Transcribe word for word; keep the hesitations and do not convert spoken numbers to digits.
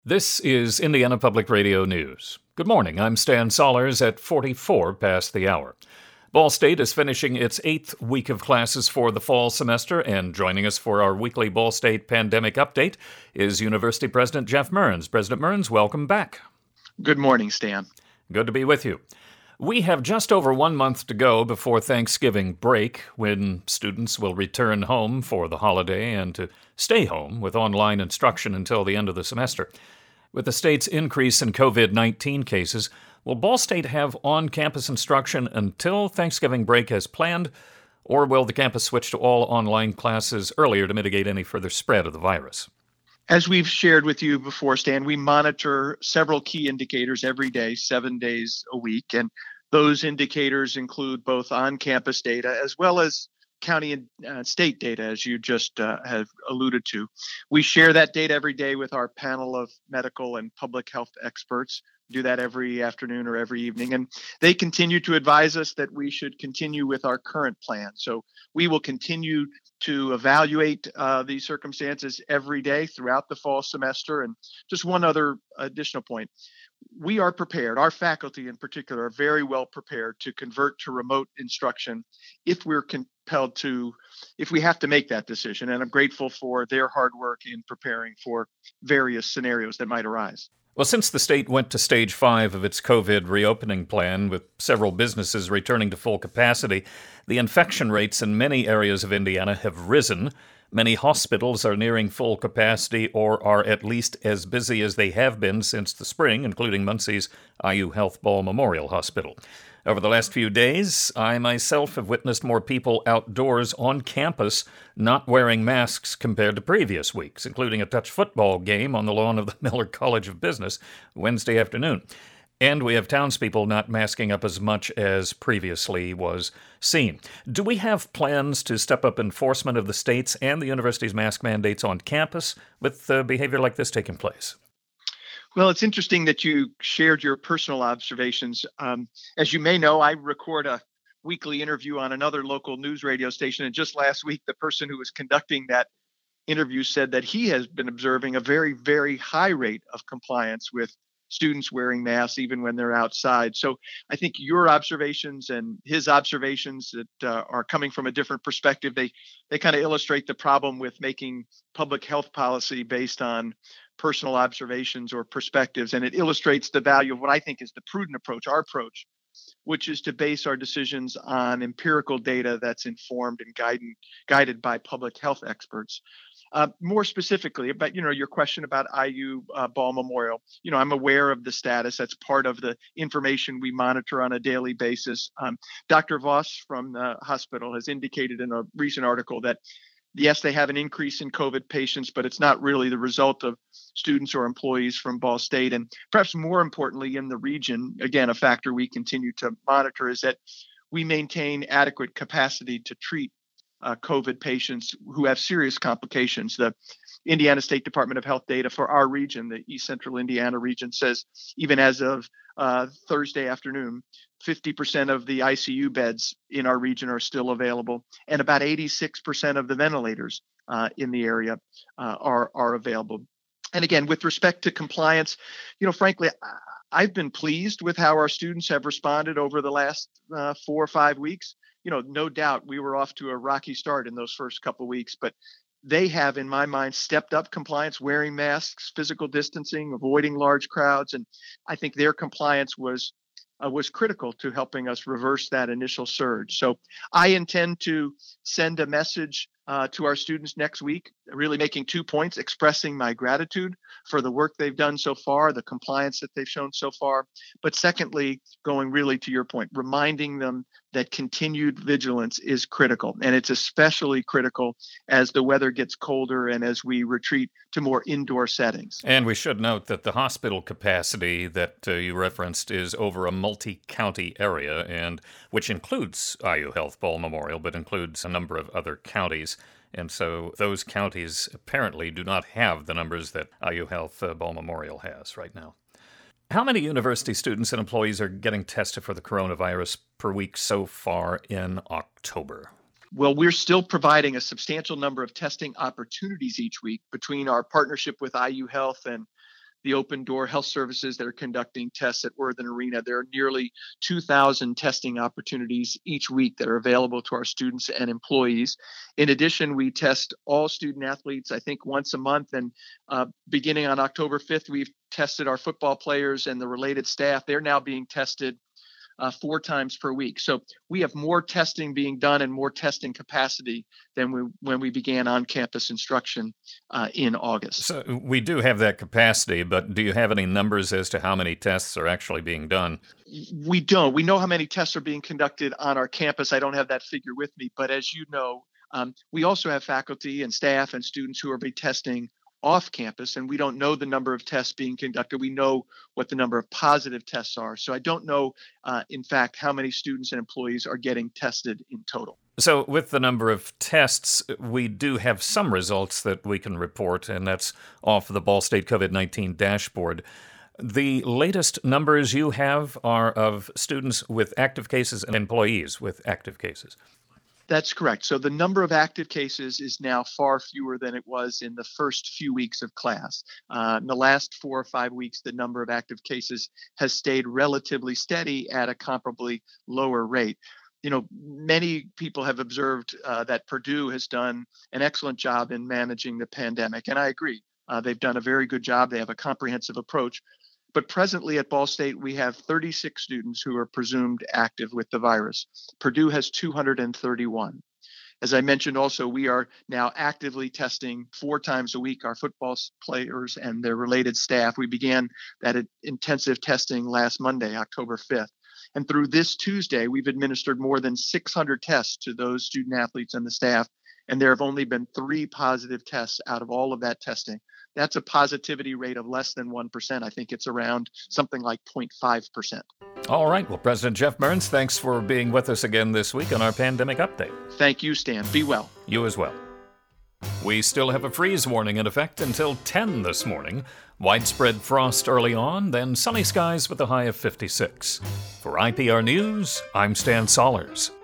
This is Indiana Public Radio News. Good morning, I'm Stan Sollers at forty-four past the hour. Ball State is finishing its eighth week of classes for the fall semester, and joining us for our weekly Ball State pandemic update is University President Jeff Mearns. President Mearns, welcome back. Good morning, Stan. Good to be with you. We have just over one month to go before Thanksgiving break, when students will return home for the holiday and to stay home with online instruction until the end of the semester. With the state's increase in covid nineteen cases, will Ball State have on-campus instruction until Thanksgiving break as planned, or will the campus switch to all online classes earlier to mitigate any further spread of the virus? As we've shared with you before, Stan, we monitor several key indicators every day, seven days a week, and those indicators include both on-campus data as well as county and uh, state data, as you just uh, have alluded to. We share that data every day with our panel of medical and public health experts. We do that every afternoon or every evening, and they continue to advise us that we should continue with our current plan. So we will continue to evaluate uh, these circumstances every day throughout the fall semester. And just one other additional point. We are prepared, our faculty in particular are very well prepared to convert to remote instruction if we're compelled to, if we have to make that decision. And I'm grateful for their hard work in preparing for various scenarios that might arise. Well, since the state went to stage five of its COVID reopening plan, with several businesses returning to full capacity, the infection rates in many areas of Indiana have risen. Many hospitals are nearing full capacity or are at least as busy as they have been since the spring, including Muncie's I U Health Ball Memorial Hospital. Over the last few days, I myself have witnessed more people outdoors on campus not wearing masks compared to previous weeks, including a touch football game on the lawn of the Miller College of Business Wednesday afternoon. And we have townspeople not masking up as much as previously was seen. Do we have plans to step up enforcement of the state's and the university's mask mandates on campus with uh, behavior like this taking place? Well, it's interesting that you shared your personal observations. Um, as you may know, I record a weekly interview on another local news radio station. And just last week, the person who was conducting that interview said that he has been observing a very, very high rate of compliance with students wearing masks even when they're outside. So I think your observations and his observations that uh, are coming from a different perspective, they they kind of illustrate the problem with making public health policy based on personal observations or perspectives. And it illustrates the value of what I think is the prudent approach, our approach, which is to base our decisions on empirical data that's informed and guided, guided by public health experts. Uh, more specifically about, you know, your question about I U uh, Ball Memorial, you know, I'm aware of the status. That's part of the information we monitor on a daily basis. Um, Doctor Voss from the hospital has indicated in a recent article that, yes, they have an increase in COVID patients, but it's not really the result of students or employees from Ball State. And perhaps more importantly, in the region, again, a factor we continue to monitor is that we maintain adequate capacity to treat Uh, COVID patients who have serious complications. The Indiana State Department of Health data for our region, the East Central Indiana region, says even as of uh, Thursday afternoon, fifty percent of the I C U beds in our region are still available, and about eighty-six percent of the ventilators uh, in the area uh, are are available. And again, with respect to compliance, you know, frankly, I've been pleased with how our students have responded over the last uh, four or five weeks. You know, no doubt we were off to a rocky start in those first couple of weeks, but they have, in my mind, stepped up compliance, wearing masks, physical distancing, avoiding large crowds. And I think their compliance was uh, was critical to helping us reverse that initial surge. So I intend to send a message uh, to our students next week, really making two points: expressing my gratitude for the work they've done so far, the compliance that they've shown so far. But secondly, going really to your point, reminding them that continued vigilance is critical. And it's especially critical as the weather gets colder and as we retreat to more indoor settings. And we should note that the hospital capacity that uh, you referenced is over a multi-county area, and which includes I U Health Ball Memorial, but includes a number of other counties. And so those counties apparently do not have the numbers that I U Health uh, Ball Memorial has right now. How many university students and employees are getting tested for the coronavirus per week so far in October? Well, we're still providing a substantial number of testing opportunities each week between our partnership with I U Health and the Open Door Health Services that are conducting tests at Worthen Arena. There are nearly two thousand testing opportunities each week that are available to our students and employees. In addition, we test all student athletes, I think, once a month. And uh, beginning on October fifth, we've tested our football players and the related staff. They're now being tested Uh, four times per week. So we have more testing being done and more testing capacity than we, when we began on-campus instruction uh, in August. So we do have that capacity, but do you have any numbers as to how many tests are actually being done? We don't. We know how many tests are being conducted on our campus. I don't have that figure with me, but as you know, um, we also have faculty and staff and students who are be testing off campus, and we don't know the number of tests being conducted. We know what the number of positive tests are. So I don't know, uh, in fact, how many students and employees are getting tested in total. So with the number of tests, we do have some results that we can report, and that's off the Ball State COVID nineteen dashboard. The latest numbers you have are of students with active cases and employees with active cases. That's correct. So the number of active cases is now far fewer than it was in the first few weeks of class. Uh, in the last four or five weeks, the number of active cases has stayed relatively steady at a comparably lower rate. You know, many people have observed uh, that Purdue has done an excellent job in managing the pandemic, and I agree. Uh, they've done a very good job. They have a comprehensive approach. But presently at Ball State, we have thirty-six students who are presumed active with the virus. Purdue has two hundred thirty-one. As I mentioned also, we are now actively testing four times a week our football players and their related staff. We began that intensive testing last Monday, October fifth. And through this Tuesday, we've administered more than six hundred tests to those student athletes and the staff. And there have only been three positive tests out of all of that testing. That's a positivity rate of less than one percent. I think it's around something like zero point five percent. All right. Well, President Jeff Burns, thanks for being with us again this week on our Pandemic Update. Thank you, Stan. Be well. You as well. We still have a freeze warning in effect until ten this morning. Widespread frost early on, then sunny skies with a high of fifty-six. For I P R News, I'm Stan Sollers.